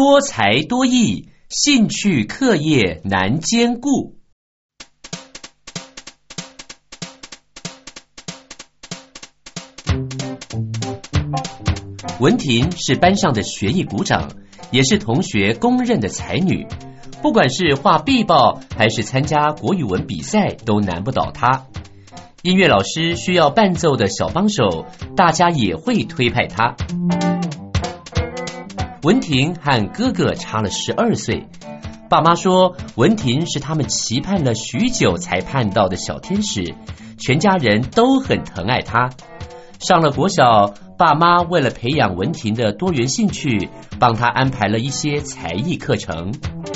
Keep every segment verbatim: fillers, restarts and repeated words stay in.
多才多艺，兴趣课业难兼顾。文婷是班上的学艺股长，也是同学公认的才女，不管是画壁报还是参加国语文比赛都难不倒她。音乐老师需要伴奏的小帮手，大家也会推派她。文婷和哥哥差了十二岁，爸妈说文婷是他们期盼了许久才盼到的小天使，全家人都很疼爱她。上了国小，爸妈为了培养文婷的多元兴趣，帮她安排了一些才艺课程。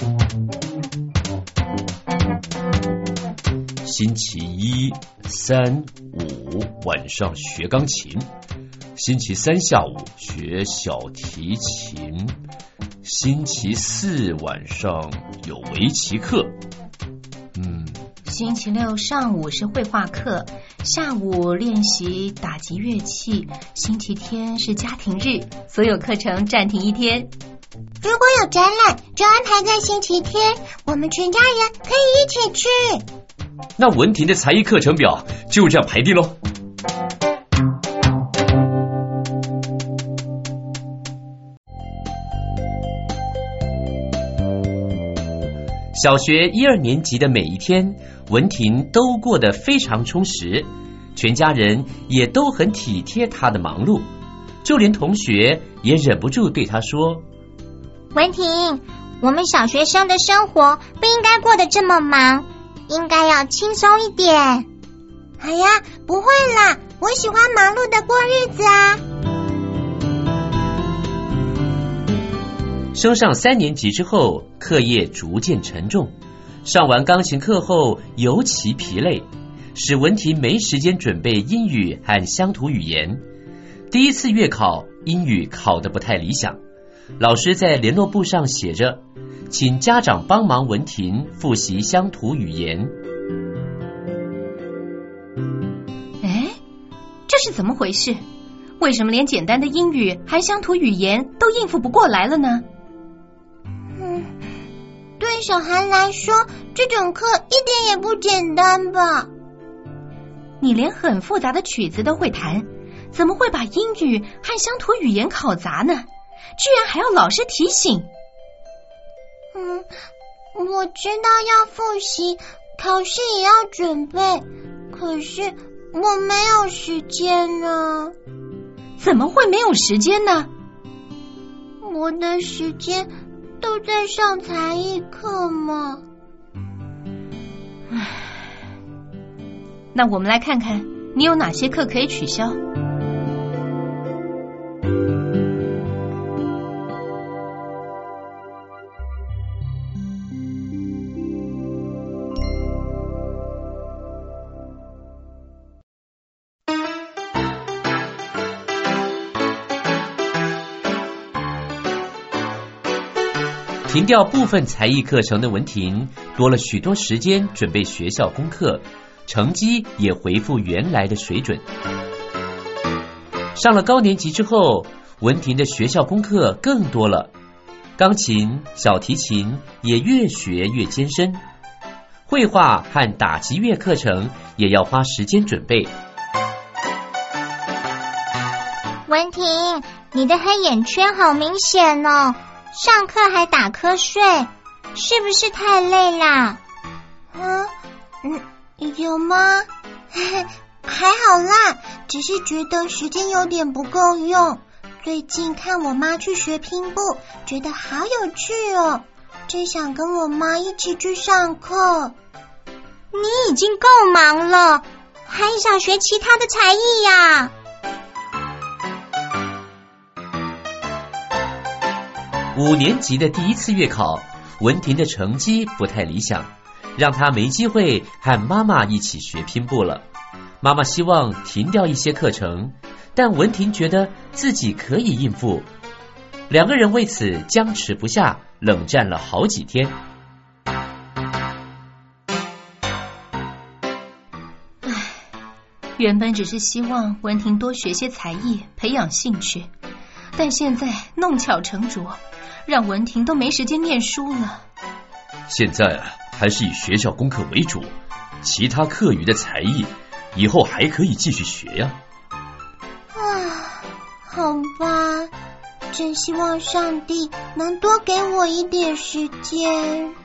星期一、三、五晚上学钢琴，星期三下午学小提琴，星期四晚上有围棋课。嗯， 星期六上午是绘画课，下午练习打击乐器，星期天是家庭日，所有课程暂停一天。 如果有展览，就安排在星期天，我们全家人可以一起去。 那文婷的才艺课程表就这样排定咯。小学一二年级的每一天，文婷都过得非常充实，全家人也都很体贴她的忙碌，就连同学也忍不住对她说： 文婷，我们小学生的生活不应该过得这么忙，应该要轻松一点。哎呀，不会啦，我喜欢忙碌的过日子啊。 升上三年级之后，课业逐渐沉重，上完钢琴课后尤其疲累，使文婷没时间准备英语和乡土语言。第一次月考，英语考得不太理想，老师在联络簿上写着，请家长帮忙文婷复习乡土语言。 哎，这是怎么回事？为什么连简单的英语和乡土语言都应付不过来了呢？ 嗯，对小孩来说，这种课一点也不简单吧？ 你连很复杂的曲子都会弹，怎么会把英语和乡土语言考砸呢？居然还要老师提醒。 嗯，我知道要复习，考试也要准备，可是我没有时间呢。 怎么会没有时间呢？ 我的时间都在上才艺课嘛。 唉，那我们来看看你有哪些课可以取消。 停掉部分才艺课程的文婷，多了许多时间准备学校功课，成绩也恢复原来的水准。上了高年级之后，文婷的学校功课更多了，钢琴、小提琴也越学越艰深，绘画和打击乐课程也要花时间准备。 文婷，你的黑眼圈好明显哦，上课还打瞌睡，是不是太累啦？啊，嗯，有吗？还好啦，只是觉得时间有点不够用。最近看我妈去学拼布，觉得好有趣哦，真想跟我妈一起去上课。你已经够忙了，还想学其他的才艺呀？ 五年级的第一次月考，文婷的成绩不太理想，让她没机会和妈妈一起学拼布了。妈妈希望停掉一些课程，但文婷觉得自己可以应付，两个人为此僵持不下，冷战了好几天。 唉，原本只是希望文婷多学些才艺，培养兴趣，但现在弄巧成拙， 让文婷都没时间念书了。 现在啊，还是以学校功课为主，其他课余的才艺以后还可以继续学呀。 啊，好吧，真希望上帝能多给我一点时间。